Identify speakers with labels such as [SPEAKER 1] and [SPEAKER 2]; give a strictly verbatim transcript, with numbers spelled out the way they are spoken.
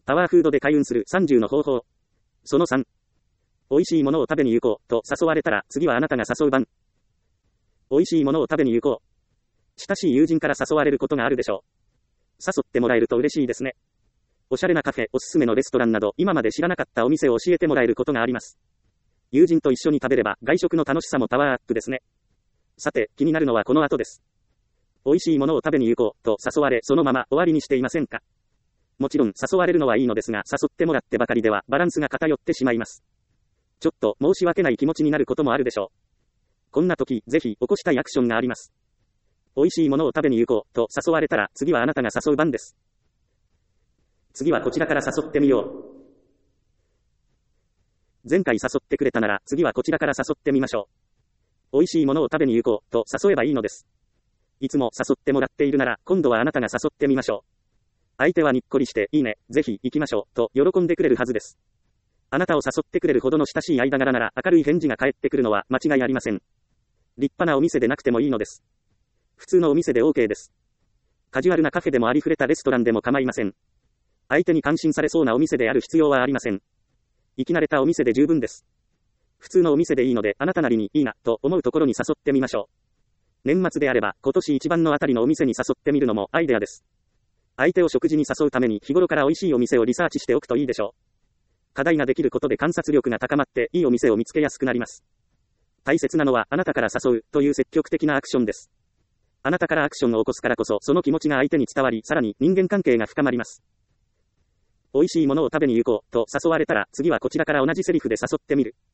[SPEAKER 1] パワーフードで開運するさんじゅうの方法。そのさん。美味しいものを食べに行こうと誘われたら次はあなたが誘う番。美味しいものを食べに行こう。親しい友人から誘われることがあるでしょう。誘ってもらえると嬉しいですね。おしゃれなカフェ、おすすめのレストランなど今まで知らなかったお店を教えてもらえることがあります。友人と一緒に食べれば外食の楽しさもパワーアップですね。さて、気になるのはこの後です。美味しいものを食べに行こうと誘われそのまま終わりにしていませんか？もちろん誘われるのはいいのですが誘ってもらってばかりではバランスが偏ってしまいます。ちょっと申し訳ない気持ちになることもあるでしょう。こんな時、ぜひ起こしたいアクションがあります。美味しいものを食べに行こうと誘われたら次はあなたが誘う番です。次はこちらから誘ってみよう。前回誘ってくれたなら次はこちらから誘ってみましょう。美味しいものを食べに行こうと誘えばいいのです。いつも誘ってもらっているなら今度はあなたが誘ってみましょう。相手はにっこりしていいね、ぜひ行きましょうと喜んでくれるはずです。あなたを誘ってくれるほどの親しい間柄なら明るい返事が返ってくるのは間違いありません。立派なお店でなくてもいいのです。普通のお店で OK です。カジュアルなカフェでもありふれたレストランでも構いません。相手に感心されそうなお店である必要はありません。行き慣れたお店で十分です。普通のお店でいいのであなたなりにいいなと思うところに誘ってみましょう。年末であれば今年一番のあたりのお店に誘ってみるのもアイデアです。相手を食事に誘うために日頃から美味しいお店をリサーチしておくといいでしょう。課題ができることで観察力が高まっていいお店を見つけやすくなります。大切なのはあなたから誘うという積極的なアクションです。あなたからアクションを起こすからこそその気持ちが相手に伝わりさらに人間関係が深まります。美味しいものを食べに行こうと誘われたら次はこちらから同じセリフで誘ってみる。